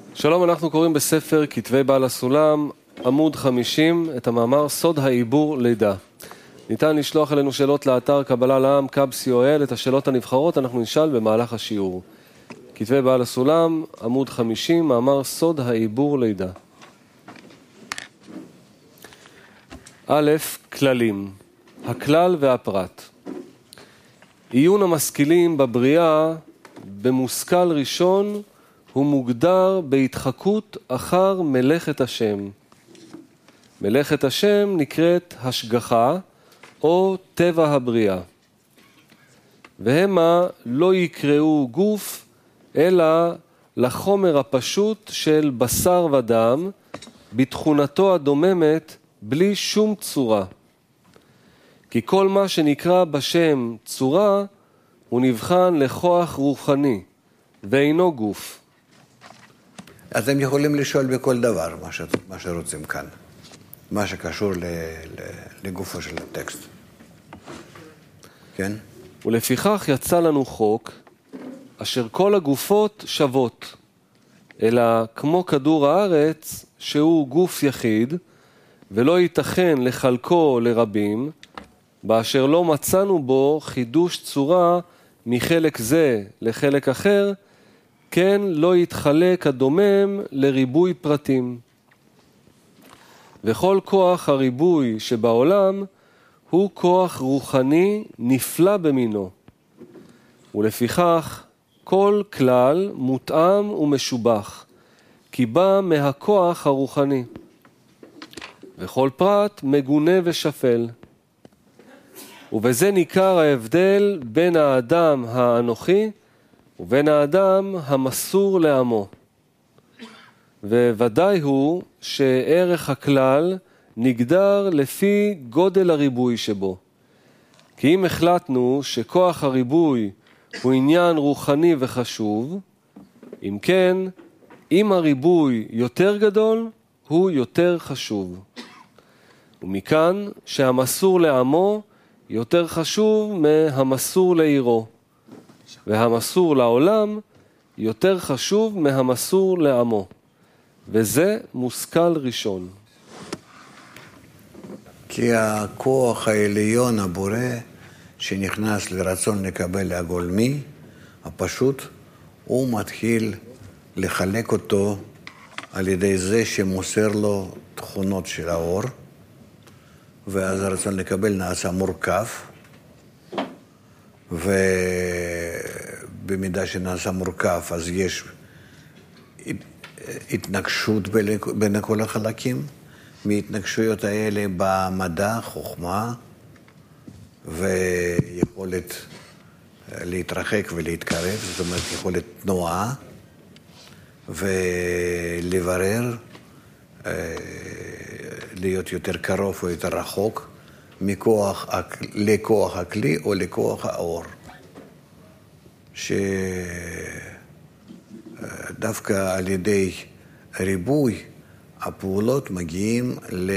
שלום, אנחנו קוראים בספר כתבי בעל הסולם, עמוד 50, את המאמר סוד העיבור לידה. ניתן לשלוח אלינו שאלות לאתר קבלה לעם, קאב.co.il, את השאלות הנבחרות אנחנו נשאל במהלך השיעור. כתבי בעל הסולם, עמוד 50, מאמר סוד העיבור לידה. א', כללים, הכלל והפרט. עיון המשכילים בבריאה במושכל ראשון הוא מוגדר בהתחקות אחר מלאכת השם. מלאכת השם נקראת השגחה או טבע הבריאה. והמה לא יקראו גוף אלא לחומר הפשוט של בשר ודם בתכונתו הדוממת בלי שום צורה. כי כל מה שנקרא בשם צורה הוא נבחן לכוח רוחני ואינו גוף. אתם יכולים לשאול בכל דבר מה שרוצים כאן, מה שקשור לגופו של הטקסט. כן? ולפיכך יצא לנו חוק אשר כל הגופות שוות, אלא כמו כדור הארץ שהוא גוף יחיד, ולא ייתכן לחלקו לרבים, באשר לא מצאנו בו חידוש צורה מחלק זה לחלק אחר, כן לא יתחלק הדומם לריבוי פרטים. וכל כוח הריבוי שבעולם הוא כוח רוחני נפלא במינו. ולפיכך כל כלל מותאם ומשובח, כי בא מהכוח הרוחני. וכל פרט מגונה ושפל. ובזה ניכר ההבדל בין האדם האנוכי ובין האדם המסור לעמו. וודאי הוא שערך הכלל נגדר לפי גודל הריבוי שבו. כי אם החלטנו שכוח הריבוי הוא עניין רוחני וחשוב, אם כן, אם הריבוי יותר גדול, הוא יותר חשוב. ומכאן שהמסור לעמו יותר חשוב מהמסור לעירו, והמסור לעולם יותר חשוב מהמסור לעמו. וזה מושכל ראשון. כי הכוח העליון הבורא שנכנס לרצון לקבל הגולמי, הפשוט, הוא מתחיל לחלק אותו על ידי זה שמוסר לו תכונות של האור, ואז הרצון לקבל נעשה מורכב, ובמידה שנעשה מורכב אז יש התנגשות בין כל החלקים. מהתנגשויות האלה במדע, חוכמה ויכולת להתרחק ולהתקרב, זאת אומרת יכולת תנועה ולברר, להיות יותר קרוב או יותר רחוק לכוח הכלי או לכוח האור, שדווקא על ידי ריבוי הפעולות מגיעים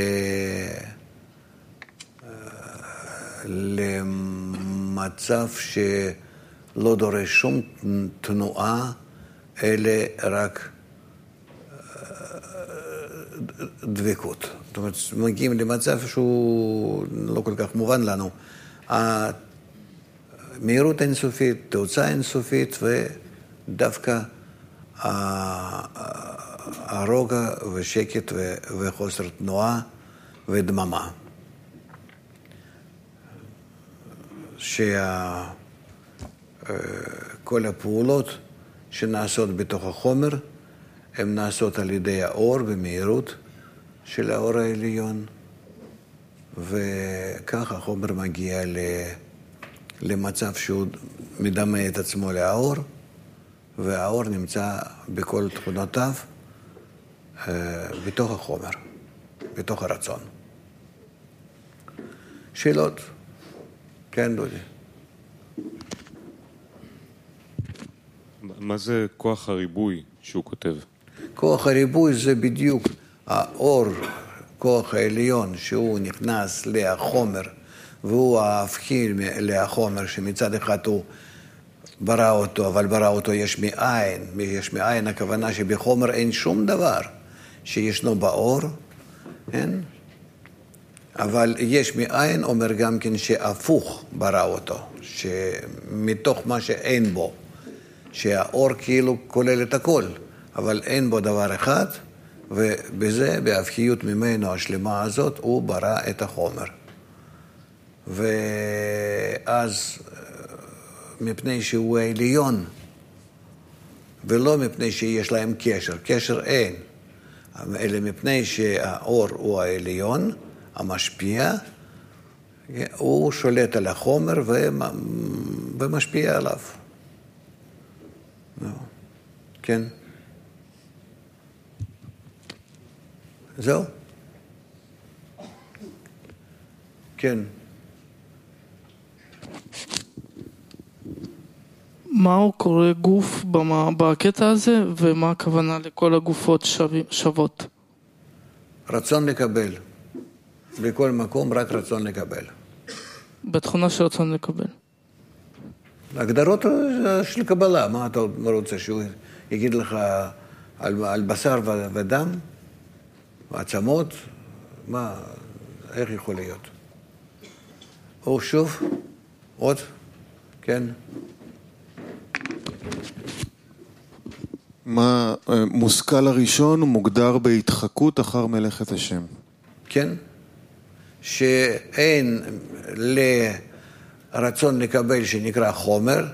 למצב שלא דורש שום תנועה, אלא רק דבקות. זאת אומרת, מגיעים למצב שהוא לא כל כך מובן לנו. המהירות אינסופית, תאוצה אינסופית, ודווקא הרוגע ושקט וחוסר תנועה ודממה. שכל הפעולות שנעשות בתוך החומר, הן נעשות על ידי האור במהירות של האור העליון, וכך החומר מגיע למצב שהוא מדמה את עצמו לאור, והאור נמצא בכל תכונותיו בתוך החומר, בתוך הרצון. שאלות? כן, דודי. מה זה כוח הריבוי שהוא כותב? כוח הריבוי זה בדיוק האור, כוח העליון, שהוא נכנס לחומר, והוא ההבחין לחומר שמצד אחד הוא ברא אותו, אבל ברא אותו יש מאין. יש מאין, הכוונה שבחומר אין שום דבר שישנו באור, אין? אבל יש מאין אומר גם כן שהפוך ברא אותו, שמתוך מה שאין בו, שהאור כאילו כולל את הכל, אבל אין בו דבר אחד, ובזה, בהבחיות ממנו השלמה הזאת, הוא ברא את החומר. ואז מפני שהוא העליון, ולא מפני שיש להם קשר, קשר אין, אלא מפני שהאור הוא העליון, המשפיע, הוא שולט על החומר ומשפיע עליו. כן? זהו? כן. מה הוא קורא גוף בקטע הזה, ומה הכוונה לכל הגופות שוות? רצון לקבל. בכל מקום רק רצון לקבל. בתכונה של רצון לקבל. הגדרות של קבלה, מה אתה רוצה שהוא יגיד לך על בשר ודם, עצמות, מה, איך יכול להיות? או שוב, עוד, כן. מה מושכל הראשון הוא מוגדר בהתחקות אחר מלאכת השם. כן, שאין לרצון לקבל שנקרא חומר,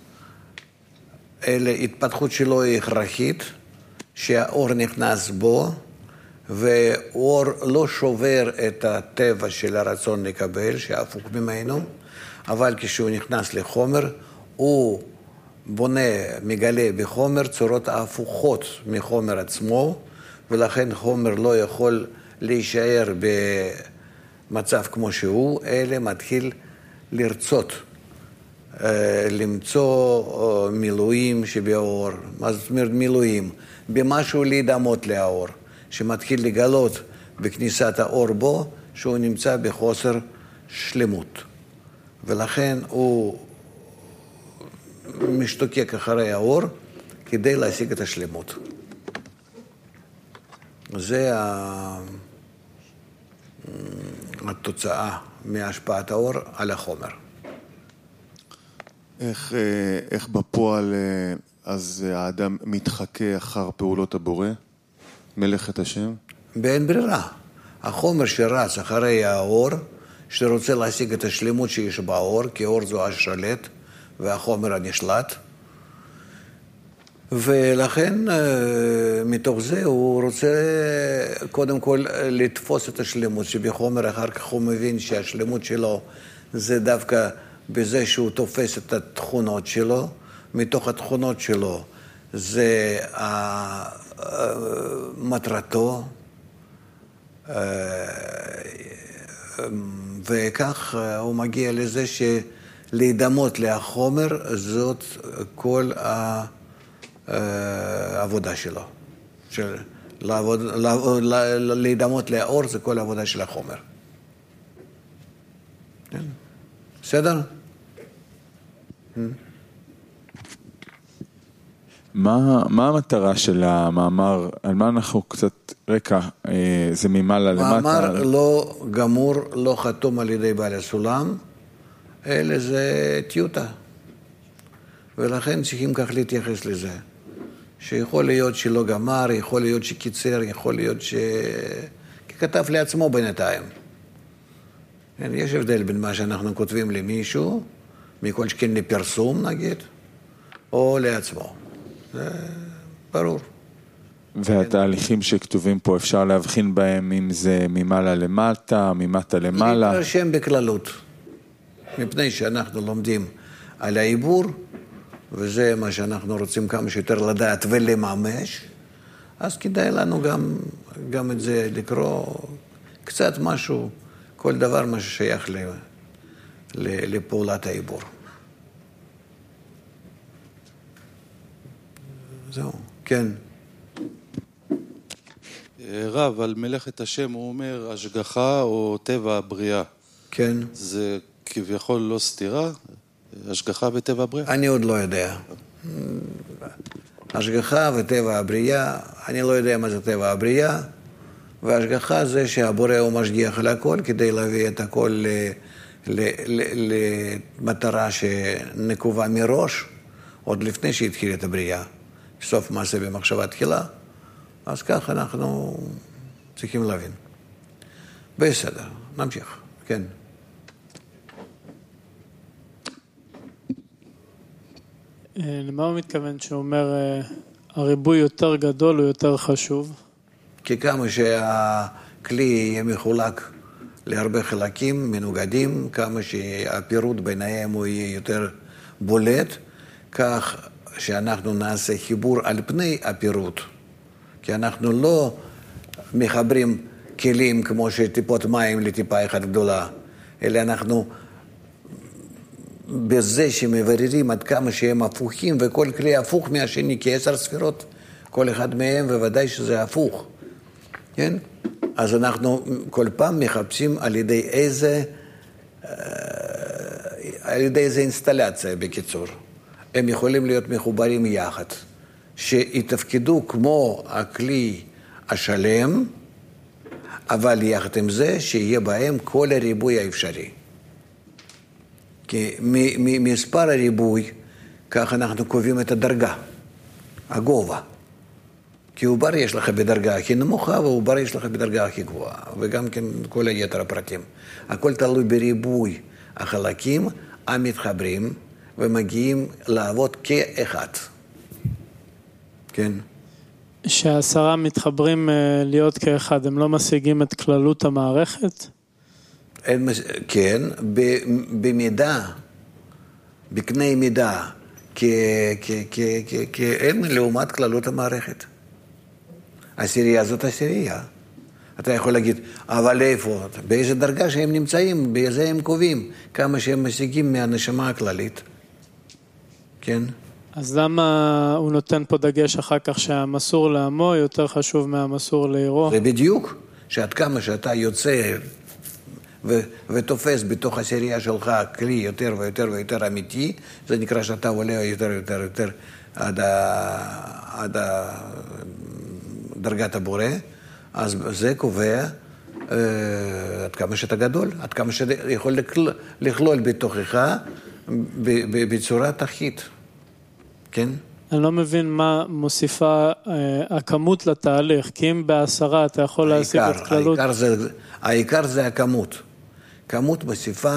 אלא התפתחות שלו היא הכרחית, שהאור נכנס בו, ואור לא שובר את הטבע של הרצון לקבל, שהפוך ממנו, אבל כשהוא נכנס לחומר, הוא בונה, מגלה בחומר צורות ההפוכות מחומר עצמו, ולכן חומר לא יכול להישאר במצב כמו שהוא, אלא מתחיל לרצות, למצוא מילואים שבאור. מה זאת אומרת מילואים? במשהו להידמות לאור, שמתחיל לגלות בכניסת האור בו, שהוא נמצא בחוסר שלמות. ולכן הוא משתוקק אחרי האור כדי להשיג את השלמות. זה התוצאה מהשפעת האור על החומר. איך בפועל אז האדם מתחכה אחר פעולות הבורא, מלאכת השם? באין ברירה. החומר שרץ אחרי האור, שרוצה להשיג את השלמות שיש באור, כי האור זו השלט והחומר הנשלט, ולכן מתוך זה הוא רוצה קודם כל לתפוס את השלמות שבחומר, אחר כך הוא מבין שהשלמות שלו זה דווקא בזה שהוא תופס את התכונות שלו, מתוך התכונות שלו זה מטרתו, וכך הוא מגיע לזה שלהידמות לחומר זאת כל העבודה שלו. להידמות לאור זה כל העבודה של החומר. בסדר? מה המטרה של המאמר? על מה אנחנו קצת רקע? זה ממעלה למטה? מאמר לא גמור, לא חתום על ידי בעל הסולם, אלא זה טיוטה. ולכן צריכים כך להתייחס לזה. שיכול להיות שלא גמר, יכול להיות שקיצר, יכול להיות שכתב לעצמו בינתיים. יש הבדל בין מה שאנחנו כותבים למישהו, מכל שכן לפרסום נגיד, או לעצמו. זה ברור. והתהליכים שכתובים פה, אפשר להבחין בהם אם זה ממעלה למטה, ממטה למעלה? להתרשם בכללות. מפני שאנחנו לומדים על העיבור, וזה מה שאנחנו רוצים כמה שיותר לדעת ולממש, אז כדאי לנו גם את זה לקרוא קצת משהו, כל דבר מה ששייך לפעולת העיבור. זהו, כן. רב, על מלאכת השם הוא אומר השגחה או טבע הבריאה. כן. זה כביכול לא סתירה? השגחה וטבע הבריאה. אני עוד לא יודע. השגחה וטבע הבריאה, אני לא יודע מה זה טבע הבריאה, והשגחה זה שהבורא הוא משגיח על הכל כדי להביא את הכל למטרה שנקובה מראש, עוד לפני שהתחיל את הבריאה, סוף מעשה במחשבה תחילה, אז כך אנחנו צריכים להבין. בסדר, נמשיך, כן. למה הוא מתכוון שאומר הריבוי יותר גדול הוא יותר חשוב? כי כמה שהכלי יהיה מחולק להרבה חלקים מנוגדים, כמה שהפירוט ביניהם הוא יהיה יותר בולט, כך שאנחנו נעשה חיבור על פני הפירוט. כי אנחנו לא מחברים כלים כמו שטיפות מים לטיפה אחת גדולה, אלא אנחנו בזה שמבררים עד כמה שהם הפוכים, וכל כלי הפוך מהשני, כ10 ספירות, כל אחד מהם, וודאי שזה הפוך. כן? אז אנחנו כל פעם מחפשים על ידי איזה אינסטלציה, בקיצור. הם יכולים להיות מחוברים יחד, שיתפקדו כמו הכלי השלם, אבל יחד עם זה שיהיה בהם כל הריבוי האפשרי. כי ממספר הריבוי, כך אנחנו קובעים את הדרגה, הגובה. כי עובר יש לך בדרגה הכי נמוכה, ועובר יש לך בדרגה הכי גבוהה, וגם כן כל היתר הפרטים. הכל תלוי בריבוי החלקים המתחברים, ומגיעים לעבוד כאחד. כן? ש10 מתחברים להיות כאחד, הם לא משיגים את כללות המערכת? כן, במידה, בקנה מידה, הם לעומת כללות המערכת. עשירייה זאת עשירייה. אתה יכול להגיד, אבל איפה? באיזה דרגה שהם נמצאים, באיזה הם קובעים, כמה שהם משיגים מהנשמה הכללית. כן? אז למה הוא נותן פה דגש אחר כך שהמסור לעמו יותר חשוב מהמסור לעירו? זה בדיוק, שעד כמה שאתה יוצא ותופס בתוך עשירייה שלך כלי יותר ויותר ויותר אמיתי, זה נקרא שאתה עולה יותר עד דרגת הבורא, אז זה קובע עד כמה שאתה גדול, עד כמה שאתה יכול לכלול בתוכך בצורה תחית. כן? אני לא מבין מה מוסיפה הכמות לתהליך, כי אם ב10 אתה יכול להשיג את כללות. העיקר זה הכמות. כמות מוסיפה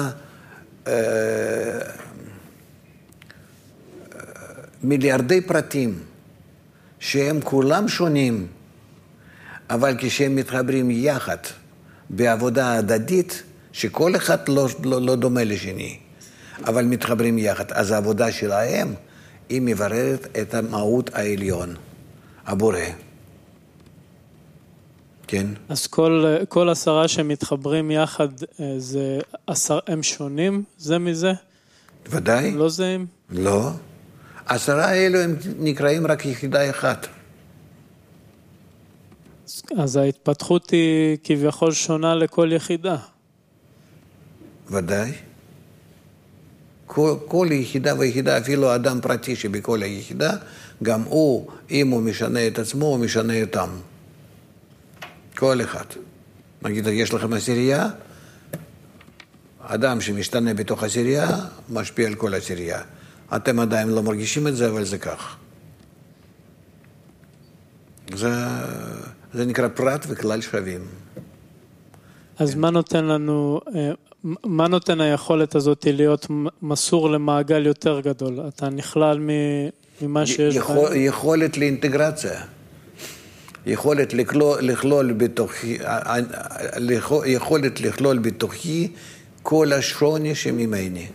מיליארדי פרטים שהם כולם שונים, אבל כשהם מתחברים יחד בעבודה הדדית, שכל אחד לא דומה לשני, אבל מתחברים יחד, אז העבודה שלהם היא מבררת את המהות העליון, הבורא. כן? אז כל 10 שמתחברים יחד, הם שונים זה מזה? ודאי. לא זהים? לא. 10 האלו הם נקראים רק יחידה אחת. אז ההתפתחות היא כביכול שונה לכל יחידה. ודאי. כל יחידה ויחידה, אפילו אדם פרטי שבכל היחידה, גם הוא, אם הוא משנה את עצמו, הוא משנה אותם. כל אחד. נגיד, יש לכם עשירייה, אדם שמשתנה בתוך עשירייה, משפיע על כל עשירייה. אתם עדיין לא מרגישים את זה, אבל זה כך. זה נקרא פרט וכלל שווים. אז מה נותן לנו, מה נותן היכולת הזאת להיות מסור למעגל יותר גדול? אתה נכלל ממה שיש יכולת לאינטגרציה. יכולת לכלול בתוכי כל השוני שממני.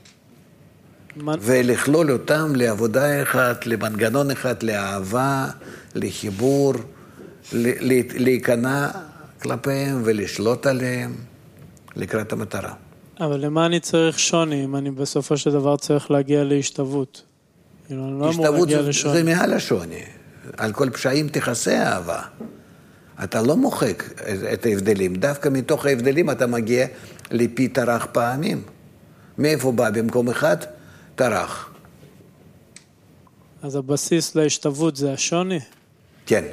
ולכלול אותם לעבודה אחת, למנגנון אחד, לאהבה, לחיבור, להיכנע כלפיהם ולשלוט עליהם לקראת המטרה. אבל למה אני צריך שוני אם אני בסופו של דבר צריך להגיע להשתוות? השתוות זה מעל השוני. על כל פשעים תכסה אהבה. אתה לא מוחק את ההבדלים. דווקא מתוך ההבדלים אתה מגיע לפי טרח פעמים. מאיפה בא במקום אחד? טרח. אז הבסיס להשתוות זה השוני? כן.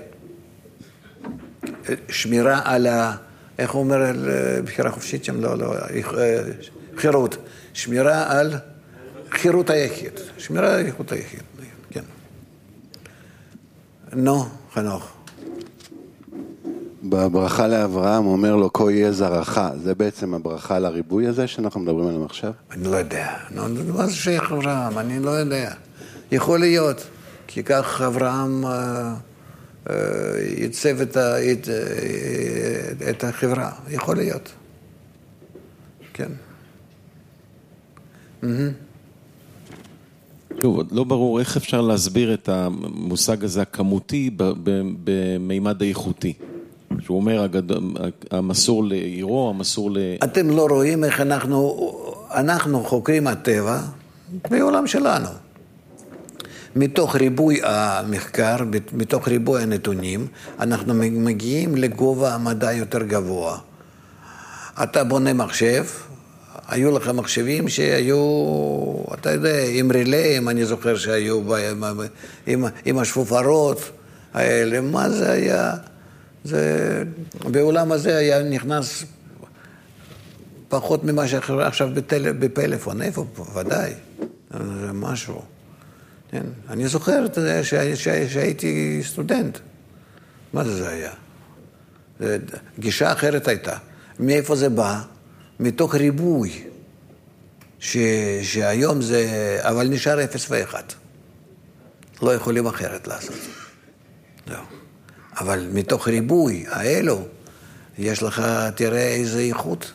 שמירה על איך הוא אומר, בחירה חופשית שם? לא, חירות. שמירה על חירות היחיד. שמירה על חירות היחיד, כן. נו, חנוך. בברכה לאברהם הוא אומר לו, כה יהיה זרעך. זה בעצם הברכה לריבוי הזה שאנחנו מדברים עליו עכשיו? אני לא יודע. מה זה שייך אברהם? אני לא יודע. יכול להיות, כי כך אברהם ייצב את החברה. יכול להיות. כן. שוב, לא ברור איך אפשר להסביר את המושג הזה הכמותי במימד האיכותי. שהוא אומר, המסור לעירו, המסור אתם לא רואים איך אנחנו חוקרים הטבע בעולם שלנו. מתוך ריבוי המחקר, מתוך ריבוי הנתונים, אנחנו מגיעים לגובה המדע יותר גבוה. אתה בונה מחשב, היו לך מחשבים שהיו, אתה יודע, עם רילאים, אני זוכר שהיו עם השפופרות האלה. מה זה היה? בעולם הזה היה נכנס פחות ממה שעכשיו בפלאפון. איפה? ודאי. זה משהו. כן. אני זוכר שהייתי סטודנט. מה זה היה? גישה אחרת הייתה. מאיפה זה בא? מתוך ריבוי. שהיום זה, אבל נשאר 0 ו-1. לא יכולים אחרת לעשות. זהו. אבל מתוך ריבוי האלו, יש לך, תראה איזה איכות.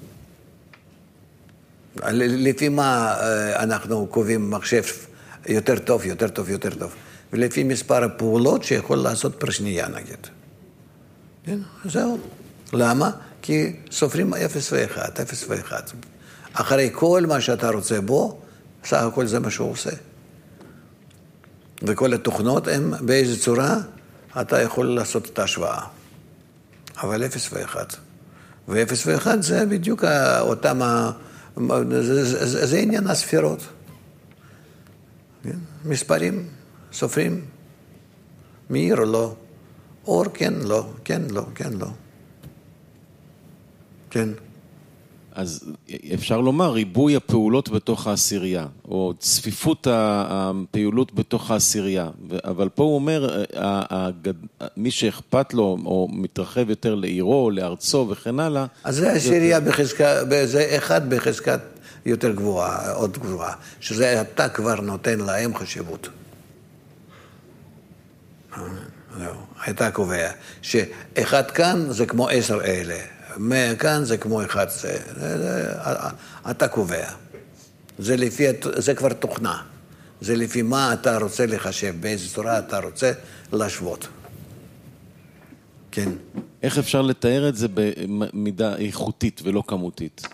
לפי מה אנחנו קובעים מחשב יותר טוב, יותר טוב, יותר טוב. ולפי מספר הפעולות שיכול לעשות פר שנייה, נגיד. כן, זהו. למה? כי סופרים 0 ו-1, 0 ו-1. אחרי כל מה שאתה רוצה בו, סך הכל זה מה שהוא עושה. וכל התוכנות הם באיזו צורה, אתה יכול לעשות את ההשוואה. אבל 0 ו-1. ו-0 ו-1 זה בדיוק אותם, זה עניין הספירות. מספרים, סופרים, מאיר או לא, אור כן, לא, כן, לא, כן, לא. כן. אז אפשר לומר ריבוי הפעולות בתוך העשירייה, או צפיפות הפעולות בתוך העשירייה, אבל פה הוא אומר, מי שאכפת לו, או מתרחב יותר לעירו, לארצו וכן הלאה. אז זה העשירייה בחזקה, זה אחד בחזקת יותר גבוהה, עוד גבוהה, שזה אתה כבר נותן להם חשיבות. זהו, אתה קובע, שאחד כאן זה כמו 10 אלה. 100 כאן זה כמו 1, אתה קובע. זה כבר תוכנה. זה לפי מה אתה רוצה לחשב, באיזו צורה אתה רוצה להשוות. כן. איך אפשר לתאר את זה במידה איכותית ולא כמותית?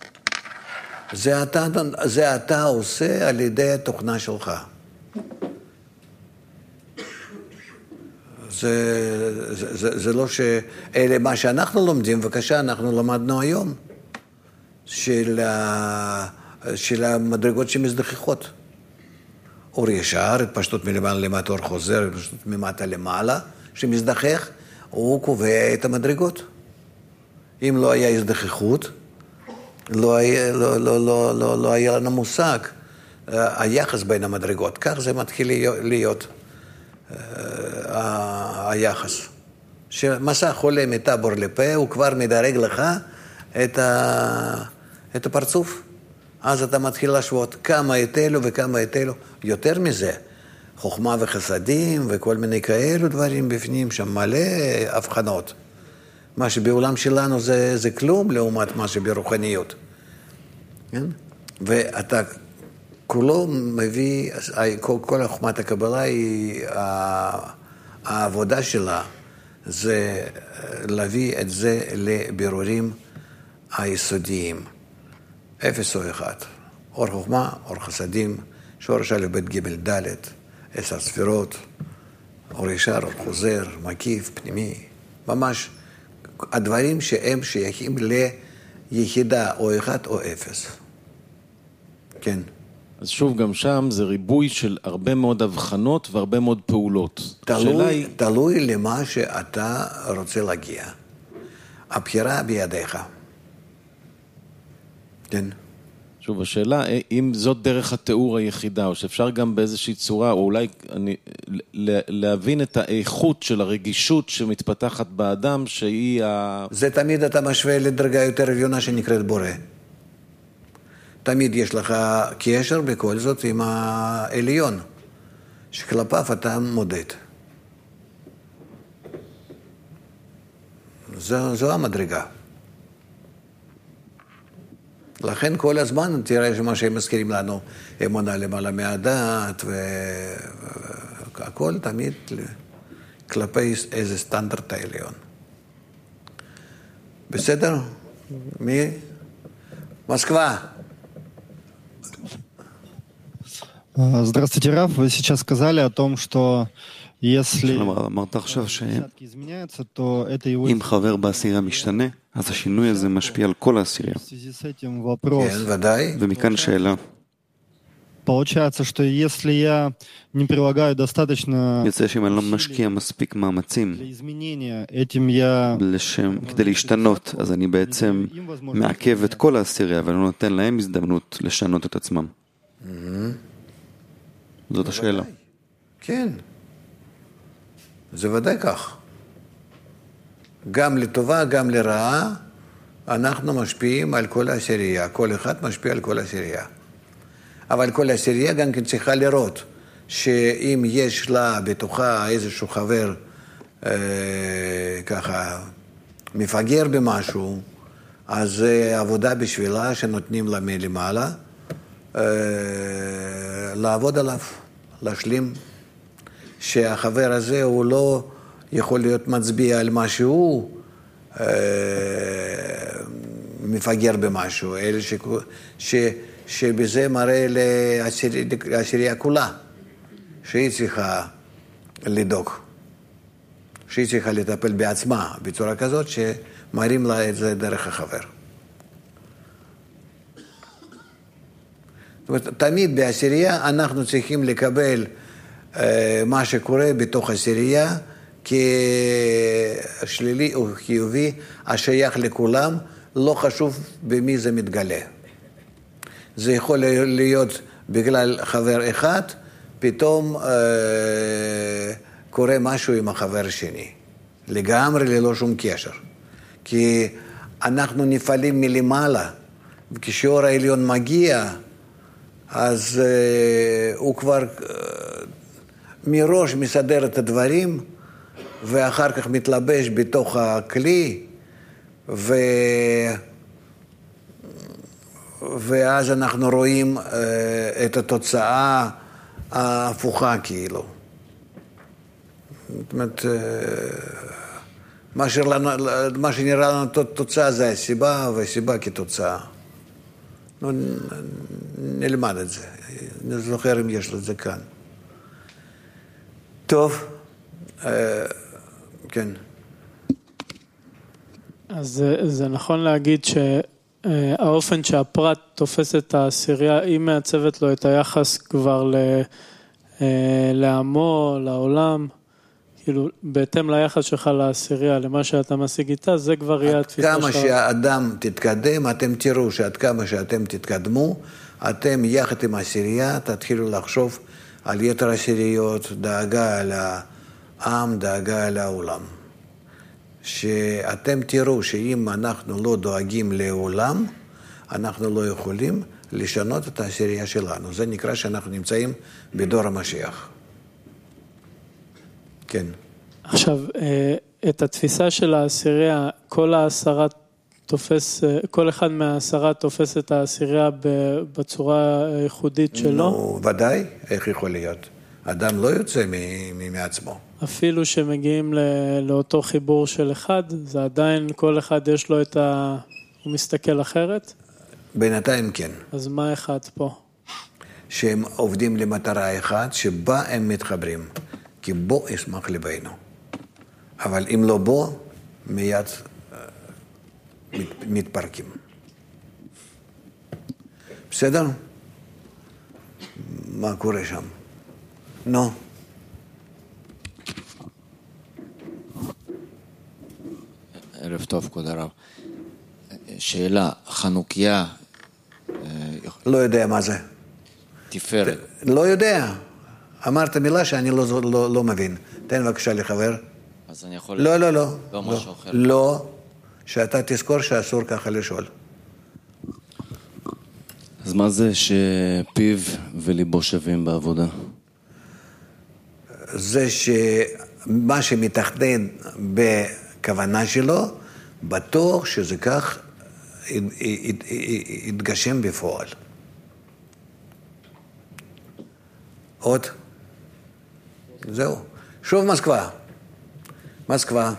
זה אתה עושה על ידי התוכנה שלך. זה לא שאלה מה שאנחנו לומדים, בבקשה, אנחנו למדנו היום, של המדרגות שמזדחכות. אור ישר, התפשטות מלמעלה למטה, אור חוזר, התפשטות ממטה למעלה, שמזדחך, הוא קובע את המדרגות. אם לא היה הזדחכות, לא היה לנו מושג, היחס בין המדרגות. כך זה מתחיל להיות. היחס. שמסע חולה מטבור לפה, הוא כבר מדרג לך את הפרצוף. אז אתה מתחיל להשוות כמה יתלו וכמה יתלו. יותר מזה, חוכמה וחסדים וכל מיני כאלו דברים בפנים, שם מלא הבחנות. מה שבעולם שלנו זה כלום לעומת מה שברוחניות. כן? ואתה כולו מביא, כל חוכמת הקבלה היא, העבודה שלה זה להביא את זה לבירורים היסודיים. 0 או 1. אור חוכמה, אור חסדים, שורש א' ב' ג' ד', 10 ספירות, אור ישר, אור חוזר, מקיף, פנימי. ממש הדברים שהם שייכים ליחידה או 1 או 0. כן. אז שוב, גם שם זה ריבוי של הרבה מאוד הבחנות והרבה מאוד פעולות. תלוי למה שאתה רוצה להגיע. הבחירה בידיך. כן. שוב, השאלה, אם זאת דרך התיאור היחידה, או שאפשר גם באיזושהי צורה, או אולי להבין את האיכות של הרגישות שמתפתחת באדם, שהיא זה תמיד אתה משווה לדרגה יותר עליונה שנקראת בורא. תמיד יש לך קשר בכל זאת עם העליון, שכלפיו אתה מודד. זו המדרגה. לכן כל הזמן תראה שמה שהם מזכירים לנו, אמונה למעלה מהדעת, והכל תמיד כלפי איזה סטנדרט העליון. בסדר? מי? מוסקבה. Здравствуйте, Раф. Вы сейчас сказали о том, что если אמרת עכשיו שאם חבר בעשירייה משתנה, אז השינוי הזה משפיע על כל העשירייה. ומכאן שאלה. Получается, что если я не прилагаю достаточно יוצא שאם אני לא משקיע מספיק מאמצים כדי להשתנות, אז אני בעצם מעכב את כל העשירייה ולא נותן להם הזדמנות לשנות את עצמם. זאת השאלה. כן. זה ודאי כך. גם לטובה, גם לרעה, אנחנו משפיעים על כל העשירייה. כל אחד משפיע על כל העשירייה. אבל כל העשירייה גם כן צריכה לראות שאם יש לה בתוכה איזשהו חבר ככה מפגר במשהו, אז זה עבודה בשבילה שנותנים לה מלמעלה, לעבוד עליו, להשלים. שהחבר הזה הוא לא יכול להיות מצביע על משהו, מפגר במשהו, אלא שבזה מראה לעשירייה כולה, שהיא צריכה לדאוג, שהיא צריכה לטפל בעצמה, בצורה כזאת שמראים לה את זה דרך החבר. זאת אומרת, תמיד בעשירייה אנחנו צריכים לקבל מה שקורה בתוך עשירייה כשלילי או חיובי, השייך לכולם, לא חשוב במי זה מתגלה. זה יכול להיות בגלל חבר אחד, פתאום קורה משהו עם החבר השני, לגמרי ללא שום קשר. כי אנחנו נפעלים מלמעלה, וכשאור העליון מגיע, אז הוא כבר מראש מסדר את הדברים, ואחר כך מתלבש בתוך הכלי, ואז אנחנו רואים את התוצאה ההפוכה כאילו. זאת אומרת, מה שנראה לנו תוצאה זה הסיבה, והסיבה כתוצאה. נלמד את זה. אני זוכר אם יש לזה כאן. טוב, כן. אז זה נכון להגיד שהאופן שהפרט תופס את העשירייה, היא מעצבת לו את היחס כבר לעמו, לעולם, כאילו בהתאם ליחס שלך לעשירייה, למה שאתה משיג איתה, זה כבר יהיה התפיסה שלך. עד כמה שהאדם תתקדם, אתם תראו שעד כמה שאתם תתקדמו, אתם יחד עם העשירייה תתחילו לחשוב על יתר העשיריות, דאגה על העם, דאגה על העולם. שאתם תראו שאם אנחנו לא דואגים לעולם, אנחנו לא יכולים לשנות את העשירייה שלנו. זה נקרא שאנחנו נמצאים בדור המשיח. כן. עכשיו, את התפיסה של העשירייה, כל אחד מהעשרה תופס את העשירייה בצורה ייחודית שלו? נו, ודאי, איך יכול להיות? אדם לא יוצא מעצמו. אפילו שמגיעים לאותו חיבור של אחד, זה עדיין כל אחד יש לו הוא מסתכל אחרת? בינתיים כן. אז מה אחד פה? שהם עובדים למטרה אחת, שבה הם מתחברים. כי בו ישמח ליבנו. אבל אם לא בו, מיד מתפרקים. בסדר? מה קורה שם. נו. ערב טוב, כבוד הרב. שאלה, חנוכיה... לא יודע מה זה. תפארת. לא יודע. אמרת מילה שאני לא מבין. תן בבקשה לחבר. אז אני יכול... לא. לא משהו אחר. לא. שאתה תזכור שאסור ככה לשאול. אז מה זה שפיו וליבו שווים בעבודה? זה שמה שמתכנן בכוונה שלו, בטוח שזה כך יתגשם בפועל. עוד? זהו. שוב מוסקבה. מוסקבה.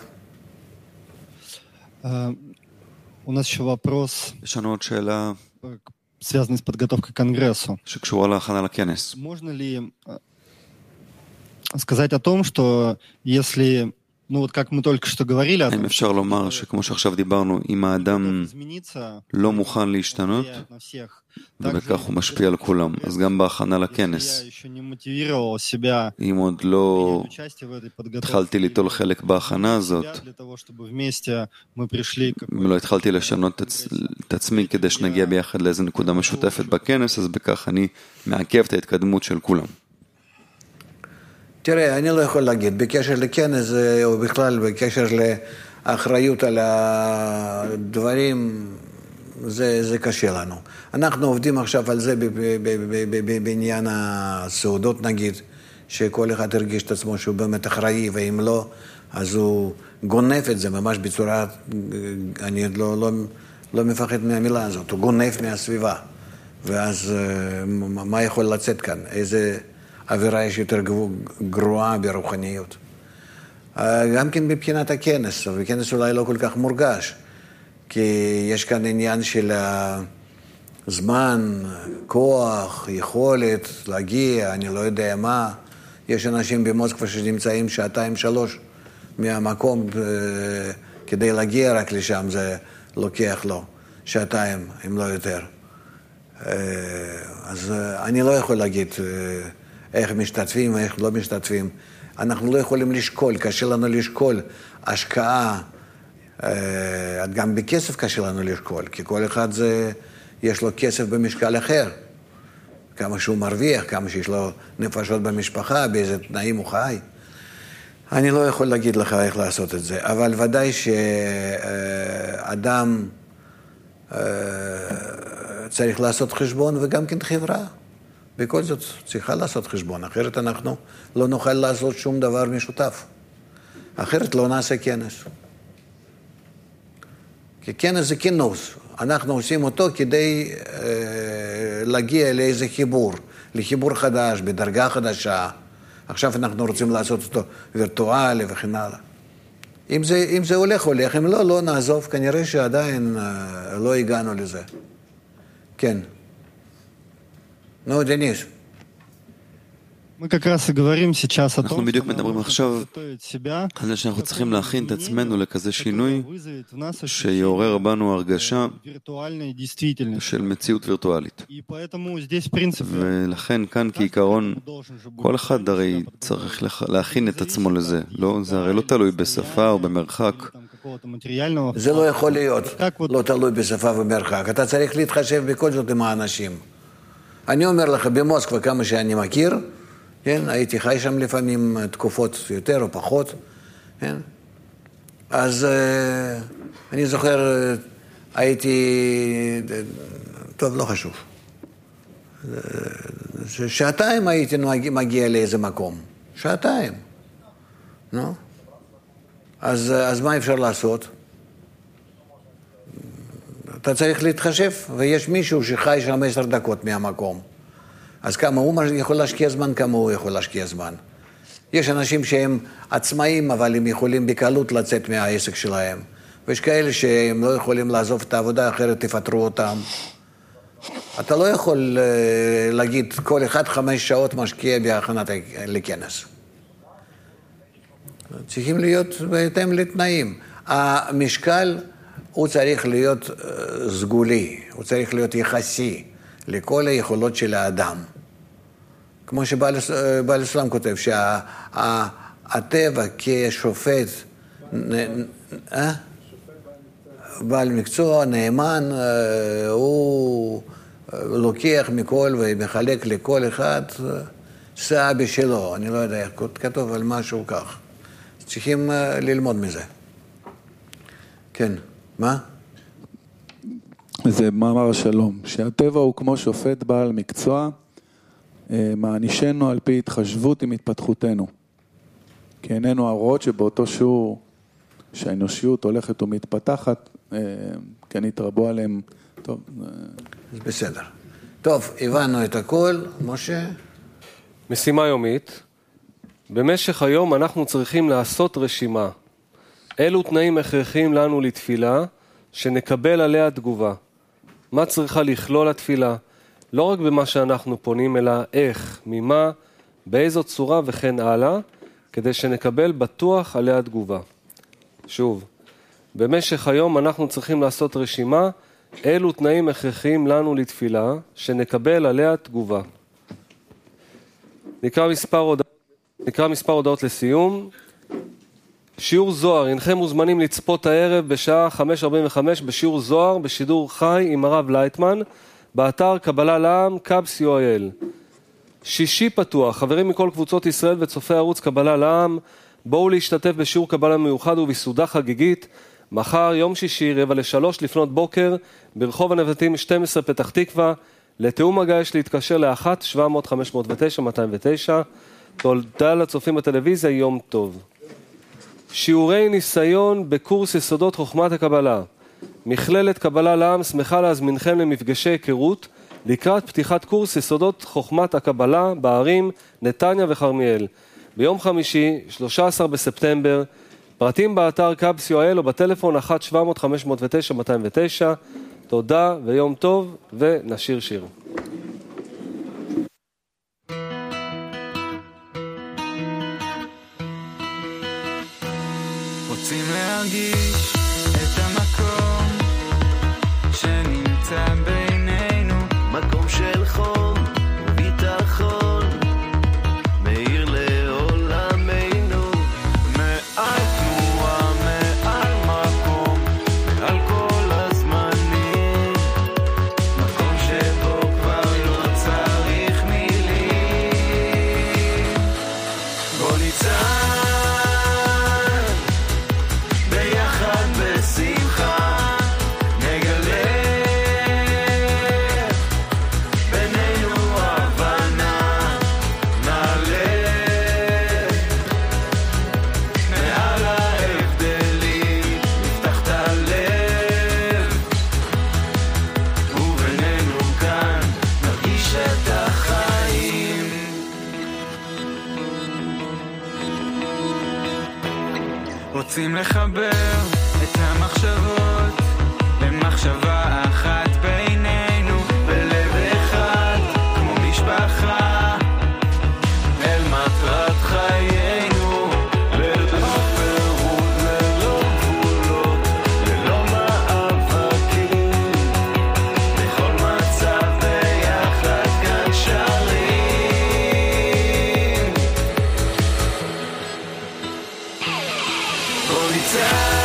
У нас еще вопрос. יש לנו עוד שאלה связанный с подготовкой к конгрессу. שקשורה להכנה לכנס. Можно ли сказать о том, что если, ну вот как мы только что говорили, האם אפשר לומר שכמו שעכשיו דיברנו, אם האדם לא מוכן להשתנות, ובכך הוא משפיע על כולם, אז גם בהכנה לכנס, אם עוד לא התחלתי ליטול חלק בהכנה הזאת, אם לא התחלתי לשנות את עצמי כדי שנגיע ביחד לאיזו נקודה משותפת בכנס, אז בכך אני מעכב את ההתקדמות של כולם. תראה, אני לא יכול להגיד, בקשר לכנס, או בכלל בקשר לאחריות על הדברים, זה קשה לנו. אנחנו עובדים עכשיו על זה בעניין הסעודות נגיד, שכל אחד הרגיש את עצמו שהוא באמת אחראי, ואם לא, אז הוא גונף את זה ממש בצורה, אני לא מפחד מהמילה הזאת, הוא גונף מהסביבה. ואז מה יכול לצאת כאן? איזה אווירה יש יותר גרועה ברוחניות. גם כן מבחינת הכנס, וכנס אולי לא כל כך מורגש, כי יש כאן עניין של זמן, כוח, יכולת להגיע, אני לא יודע מה. יש אנשים במוסקבה שנמצאים 2-3 מהמקום כדי להגיע רק לשם, זה לוקח לו 2, אם לא יותר. אז אני לא יכול להגיד איך משתתפים ואיך לא משתתפים. אנחנו לא יכולים לשקול, קשה לנו לשקול השקעה, גם בכסף קשה לנו לשקול, כי כל אחד יש לו כסף במשקל אחר. כמה שהוא מרוויח, כמה שיש לו נפשות במשפחה, באיזה תנאים הוא חי. אני לא יכול להגיד לך איך לעשות את זה, אבל ודאי שאדם צריך לעשות חשבון וגם כן חברה. בכל זאת צריכה לעשות חשבון, אחרת אנחנו לא נוכל לעשות שום דבר משותף. אחרת לא נעשה כנס. כי כנס זה כינוס. אנחנו עושים אותו כדי להגיע לאיזה חיבור, לחיבור חדש, בדרגה חדשה. עכשיו אנחנו רוצים לעשות אותו וירטואלי וכן הלאה. אם זה הולך, אם לא נעזוב. כנראה שעדיין לא הגענו לזה. כן. נו, דניס. אנחנו בדיוק מדברים עכשיו על זה שאנחנו צריכים להכין את עצמנו לכזה שינוי שיעורר בנו הרגשה של מציאות וירטואלית. ולכן כאן כעיקרון כל אחד הרי צריך להכין את עצמו לזה. זה הרי לא תלוי בשפה או במרחק. זה לא יכול להיות לא תלוי בשפה ומרחק. אתה צריך להתחשב בכל זאת עם האנשים. אני אומר לך, במוסקבה כמה שאני מכיר, כן? הייתי חי שם לפעמים תקופות יותר או פחות, כן? אז אני זוכר, הייתי, טוב, לא חשוב. 2 הייתי מגיע לאיזה מקום. 2. נו? אז מה אפשר לעשות? אתה צריך להתחשב, ויש מישהו שחי שם 10 דקות מהמקום. אז כמה הוא יכול להשקיע זמן, כמה הוא יכול להשקיע זמן. יש אנשים שהם עצמאים, אבל הם יכולים בקלות לצאת מהעסק שלהם. ויש כאלה שהם לא יכולים לעזוב את העבודה, אחרת תפטרו אותם. אתה לא יכול להגיד, כל אחד 5 שעות משקיע בהכנת לכנס. צריכים להיות בהתאם לתנאים. המשקל הוא צריך להיות סגולי, הוא צריך להיות יחסי לכל היכולות של האדם. כמו שבעל הסולם כותב, שהטבע כשופט, בעל מקצוע, נאמן, הוא לוקח מכל ומחלק לכל אחד שעה בשלו, אני לא יודע איך כתוב על משהו כך. צריכים ללמוד מזה. כן, מה? זה מאמר השלום, שהטבע הוא כמו שופט בעל מקצוע, מענישנו על פי התחשבות עם התפתחותנו. כי איננו הרואות שבאותו שיעור שהאנושיות הולכת ומתפתחת, כן התרבו עליהם, טוב. בסדר. טוב, הבנו את הכל, משה? משימה יומית. במשך היום אנחנו צריכים לעשות רשימה. אילו תנאים הכרחיים לנו לתפילה, שנקבל עליה תגובה. מה צריכה לכלול התפילה? לא רק במה שאנחנו פונים, אלא איך, ממה, באיזו צורה וכן הלאה, כדי שנקבל בטוח עליה תגובה. שוב, במשך היום אנחנו צריכים לעשות רשימה, אילו תנאים הכרחיים לנו לתפילה, שנקבל עליה תגובה. נקרא מספר הודעות לסיום. שיעור זוהר, אינכם מוזמנים לצפות הערב בשעה 5:45 בשיעור זוהר, בשידור חי עם הרב לייטמן, באתר קבלה לעם, CABS.co.il. שישי פתוח, חברים מכל קבוצות ישראל וצופי ערוץ קבלה לעם, בואו להשתתף בשיעור קבלה מיוחד ובסעודה חגיגית, מחר יום שישי 2:45 לפנות בוקר, ברחוב הנבטים 12 פתח תקווה, לתאום הגעה יש להתקשר ל-1-700-509-209, תודה לצופים בטלוויזיה, יום טוב. שיעורי ניסיון בקורס יסודות חוכמת הקבלה. מכללת קבלה לעם שמחה להזמינכם למפגשי היכרות לקראת פתיחת קורס יסודות חוכמת הקבלה בערים נתניה וחרמיאל. ביום חמישי, 13 בספטמבר, פרטים באתר CABS.co.il או בטלפון 1-700-509-209. תודה ויום טוב, ונשיר שיר. רוצים להרגיש את המקום שנמצא בינינו, מקום של חום וביטחון, מאיר לעולמנו, מעל תנועה, מעל מקום, מעל כל הזמנים, מקום שבו כבר לא צריך מילים. בוא ניצח רוצים לחבר את המחשבות למחשבה אחת בינינו, בלב אחד כמו משפחה, אל מטרת חיינו, ללא פירוד, ללא גבולות, ללא מאבקים, בכל מצב ביחד כאן שרים. בוא ניצח